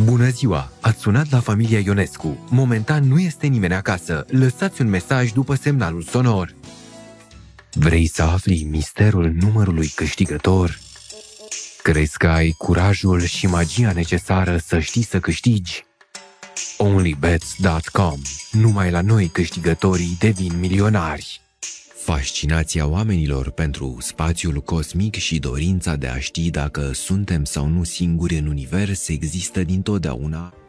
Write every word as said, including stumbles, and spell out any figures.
Bună ziua! Ați sunat la familia Ionescu. Momentan nu este nimeni acasă. Lăsați un mesaj după semnalul sonor. Vrei să afli misterul numărului câștigător? Crezi că ai curajul și magia necesară să știi să câștigi? only bets dot com. Numai la noi câștigătorii devin milionari. Fascinația oamenilor pentru spațiul cosmic și dorința de a ști dacă suntem sau nu singuri în univers există dintotdeauna.